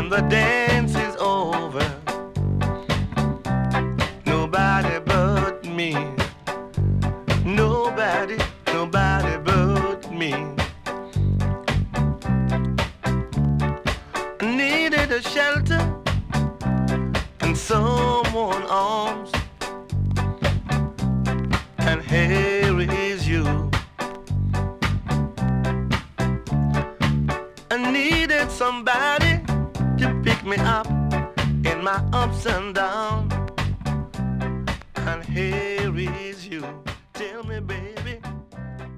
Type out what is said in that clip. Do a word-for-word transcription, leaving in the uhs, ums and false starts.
when the dance is over. Nobody but me. Nobody, nobody but me. I needed a shelter and someone arms. And here is you. I needed somebody to pick me up in my ups and downs. And here is you. Tell me, baby,